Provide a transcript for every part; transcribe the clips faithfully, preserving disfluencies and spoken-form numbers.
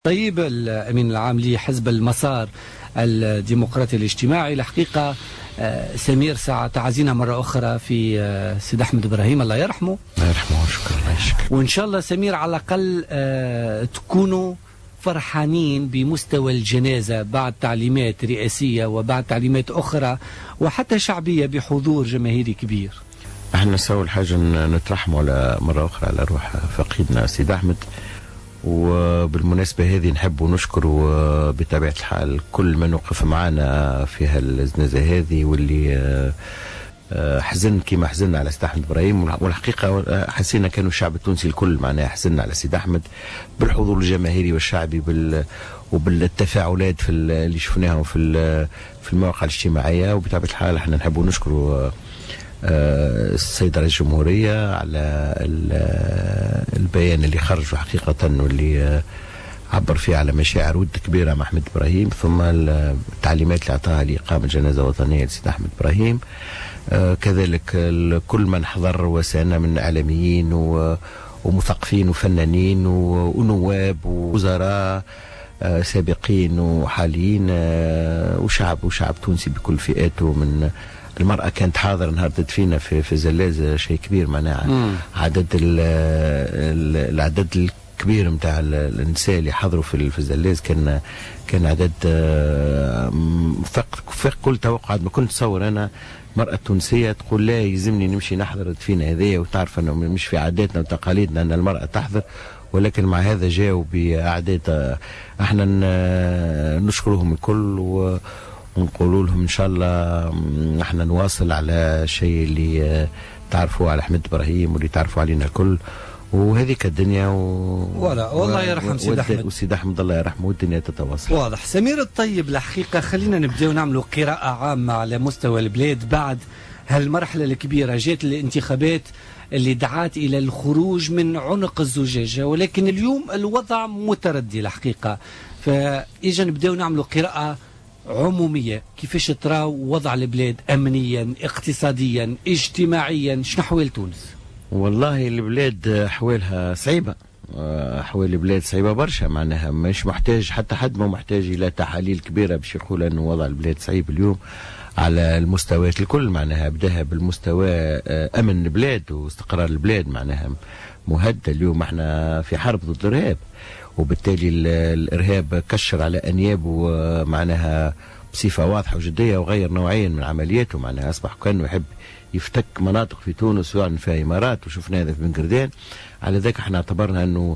طيب الأمين العام لحزب المسار الديمقراطي الاجتماعي، الحقيقة سمير ساعة تعزينا مرة أخرى في سيد أحمد إبراهيم الله يرحمه. الله يرحمه شكرا. وإن شاء الله سمير على الأقل تكونوا فرحانين بمستوى الجنازة بعد تعليمات رئاسية وبعد تعليمات أخرى وحتى شعبية بحضور جماهيري كبير. احنا نسوي الحاجة نترحموا على مرة أخرى على روح فقيدنا سيد أحمد، وبالمناسبة هذه نحب نشكر بطبيعة الحال كل من وقف معنا في هالجنازة هذه، واللي حزن كما حزننا على سيد أحمد إبراهيم. والحقيقة حسينا كانوا الشعب التونسي الكل معناها حزننا على سيد أحمد بالحضور الجماهيري والشعبي بال وبالتفاعلات في اللي شفناهم في في المواقع الاجتماعية. وبطبيعة الحال احنا نحب نشكر السيد رئيس الجمهورية على البيان اللي خرج حقيقة واللي عبر فيه على مشاعر ود كبيرة مع أحمد إبراهيم، ثم التعليمات اللي أعطاها لإقامة جنازة وطنية لسيد أحمد إبراهيم. آه كذلك كل من حضر وسانا من إعلاميين ومثقفين وفنانين ونواب ووزراء آه سابقين وحاليين آه وشعب وشعب تونسي بكل فئاته. من المرأة كانت حاضرة نهار تدفينا في في زلاز، شيء كبير معناها. عدد العدد الكبير نتاع النساء اللي حضروا في في الزلاز كان كان عدد فوق فوق كل توقعات. ما كنت تصور انا المرأة التونسية تقول لا يلزمني نمشي نحضر الدفينة هذيا، وتعرف انه مش في عاداتنا وتقاليدنا ان المرأة تحضر، ولكن مع هذا جاءوا بأعداد. احنا نشكرهم الكل و ونقولوا لهم ان شاء الله احنا نواصل على الشيء اللي تعرفوا على احمد ابراهيم واللي تعرفوا علينا الكل، وهذيك الدنيا و... ولا والله يرحم سيد احمد وسيد احمد الله يرحمه والدنيا تتواصل. واضح. سمير الطيب، الحقيقه خلينا نبداو نعملوا قراءه عامه على مستوى البلاد بعد هالمرحله الكبيره. جات الانتخابات اللي دعات الى الخروج من عنق الزجاجه، ولكن اليوم الوضع متردي الحقيقه. فاجا نبداو نعملوا قراءه عمومية. كيفاش تراو وضع البلاد أمنيا اقتصاديا اجتماعيا؟ شنو أحوال تونس؟ والله البلاد أحوالها صعيبة، أحوال البلاد صعيبة برشا معناها. مش محتاج حتى حد ما محتاج إلى تحاليل كبيرة باش يقول أنه وضع البلاد صعيب اليوم على المستويات الكل معناها. بداها بالمستوى أمن البلاد واستقرار البلاد معناها مهدد. اليوم احنا في حرب ضد الإرهاب، وبالتالي الإرهاب كشر على أنيابه معناها بصفة واضحة وجدية، وغير نوعيا من عملياته معناها. أصبح كأنه يحب يفتك مناطق في تونس ويعلن فيها إمارات، وشفنا هذا في بن قردان. على ذلك احنا اعتبرنا أنه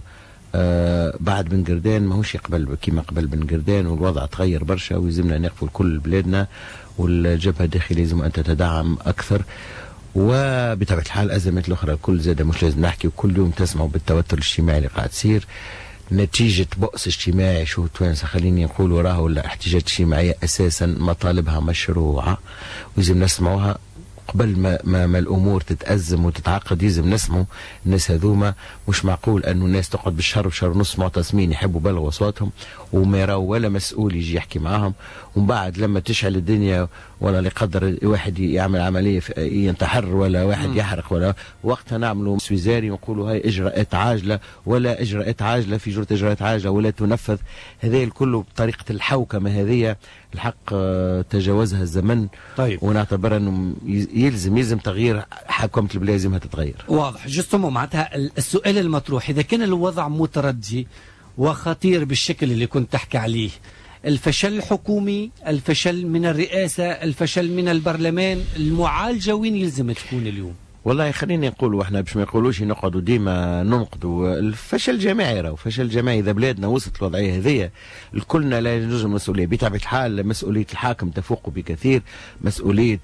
آه بعد بن قردان ماهوش يقبل كما قبل بن قردان، والوضع تغير برشا ويلزمنا نقفل كل بلادنا، والجبهة الداخلية لازم أن تتدعم أكثر. وبطبيعة الحال الأزمات الأخرى الكل زاد مش لازم نحكي، وكل يوم تسمعوا بالتوتر الاجتماعي اللي قاعد تصير نتيجة بؤس اجتماعي. شو توانسة خليني نقول وراها ولا احتجاجات اجتماعية أساسا مطالبها مشروعة ولازم نسمعوها قبل ما, ما, ما الأمور تتأزم وتتعقد. لازم نسمعوا الناس هذوما. مش معقول أنه الناس تقعد بالشهر وشهر ونص معتصمين يحبوا بلغوا أصواتهم وما يراوا ولا مسؤول يجي يحكي معاهم، ومن بعد لما تشعل الدنيا ولا لقدر واحد يعمل عملية ينتحر ولا واحد م. يحرق ولا وقتها نعملوا وزاري ونقولوا هاي إجراءات عاجلة ولا إجراءات عاجلة في جرة إجراءات عاجلة ولا تنفذ. هذا الكل بطريقة الحوكمة هذه الحق تجاوزها الزمن. طيب. ونعتبر أنه يلزم يلزم تغيير حكومة البلاد، لازمها تتغير. واضح. جستم معناتها السؤال المطروح إذا كان الوضع متردي وخطير بالشكل اللي كنت تحكي عليه، الفشل الحكومي، الفشل من الرئاسة، الفشل من البرلمان، المعالجة وين يلزم تكون اليوم؟ والله خليني نقول واحنا باش ما يقولوش نقعدوا ديما ننقدوا الفشل جماعي. راهو فشل جماعي. اذا بلادنا وصلت الوضعيه هذيا الكلنا لا يجوز المسؤوليه. بطبيعه الحال مسؤوليه الحاكم تفوق بكثير، مسؤوليه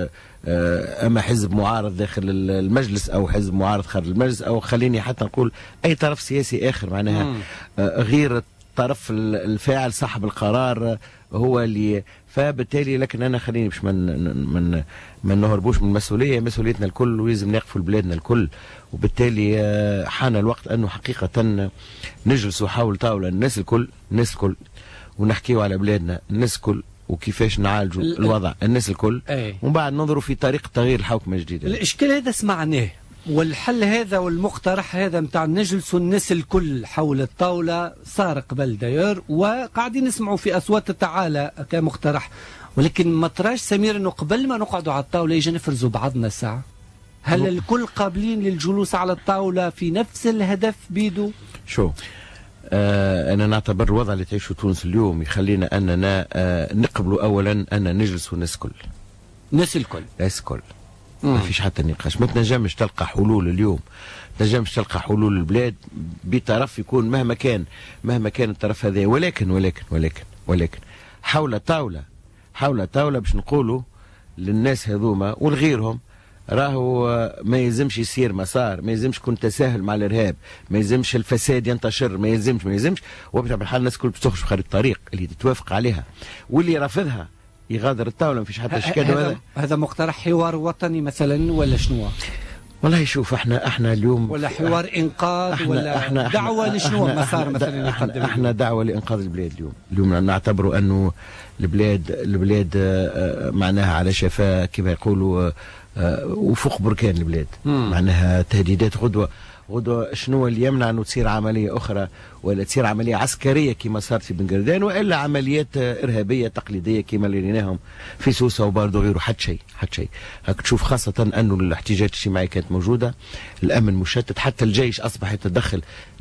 اما حزب معارض داخل المجلس او حزب معارض خارج المجلس، او خليني حتى نقول اي طرف سياسي اخر معناها غير الطرف الفاعل صاحب القرار هو اللي. فبالتالي لكن انا خليني باش من من ما نهربوش من المسؤوليه. مسؤوليتنا الكل ولازم نقفوا لبلادنا الكل. وبالتالي حان الوقت انه حقيقه نجلسوا حول طاوله الناس الكل الناس الكل ونحكيوا على بلادنا الناس الكل وكيفاش نعالجوا الوضع الناس الكل، أي. ومن بعد ننظروا في طريقه تغيير الحوكمه الجديده. الاشكال هذا سمعناه والحل هذا والمقترح هذا متاع نجلسوا الناس الكل حول الطاولة صار قبل داير، وقاعدين نسمعوا في أصوات تعالى كمقترح، ولكن ما تراش سمير أنه قبل ما نقعدوا على الطاولة يجي نفرزوا بعضنا ساعة؟ هل الكل قابلين للجلوس على الطاولة في نفس الهدف بيدو؟ شو آه أنا نعتبر الوضع اللي تعيشه تونس اليوم يخلينا أننا آه نقبلوا أولا أن نجلس الناس الكل. الناس الكل الناس الكل ما فيش حتى نقاش. ما تنجمش تلقى حلول اليوم، تنجمش تلقى حلول البلاد بطرف يكون مهما كان مهما كان الطرف هذا، ولكن ولكن ولكن ولكن حول طاولة حول طاولة باش نقولوا للناس هذوما ولغيرهم راهو ما يلزمش يصير مسار، ما يلزمش يكون تساهل مع الارهاب، ما يلزمش الفساد ينتشر، ما يلزمش ما يلزمش وبطبيعة الحال الناس الكل تخرج في خريطة الطريق اللي تتوافق عليها، واللي رافضها يغادر الطاوله. ما فيش حتى اشكال. هذا هذا مقترح حوار وطني مثلا ولا شنو؟ والله شوف احنا احنا اليوم ولا حوار انقاذ احنا ولا احنا دعوه لشنو مسار مثلا يقدم؟ احنا, احنا دعوه لانقاذ البلاد اليوم. اليوم نعتبروا انه البلاد البلاد معناها على شفا كما يقولوا وفوق بركان البلاد. مم. معناها تهديدات غدوه غدوه شنو اللي يمنع انه تصير عمليه اخرى ولا تصير عمليه عسكريه كما صارت في بن قردان، والا عمليات ارهابيه تقليديه كما اللي لقيناهم في سوسه وباردو غيره. حتى شيء حتى شيء هاك تشوف، خاصه انه الاحتجاجات الاجتماعيه كانت موجوده، الامن مشتت، حتى الجيش اصبح يتدخل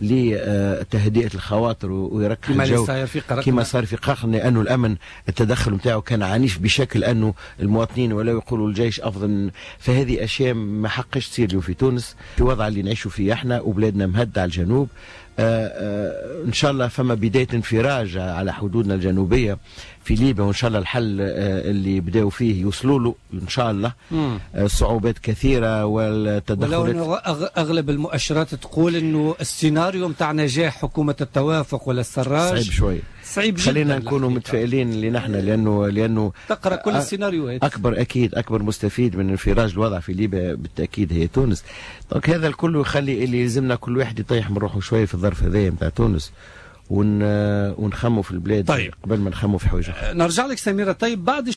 لتهدئه الخواطر ويركز الجو كما صار في قرقنة، لانه الامن التدخل نتاعو كان عنيف بشكل انه المواطنين ولا يقولوا الجيش افضل. فهذه اشياء ما حقش تصير اليوم في تونس في الوضع اللي نعيشوا فيه احنا، وبلادنا مهدة على الجنوب. آآ آآ إن شاء الله فما بداية انفراج على حدودنا الجنوبية في ليبيا، وإن شاء الله الحل اللي بداوا فيه يوصلوا له إن شاء الله. صعوبات كثيرة والتدخلات، ولو أغلب المؤشرات تقول إنه السيناريو متاع نجاح حكومة التوافق ولا السراج صعيب شوي، صعيب جدا. خلينا نكونوا متفائلين لنحن، لأنه لأنه تقرأ كل السيناريوهات. أكبر أكيد أكبر مستفيد من انفراج الوضع في ليبيا بالتأكيد هي تونس. دونك هذا الكل يخلي اللي يلزمنا كل واحد يطيح من روحه شوية في الظرف هذايا متاع تونس، ون ونخموا في البلاد. طيب. قبل ما نخموا في حوايج. نرجع لك سميرة. طيب بعد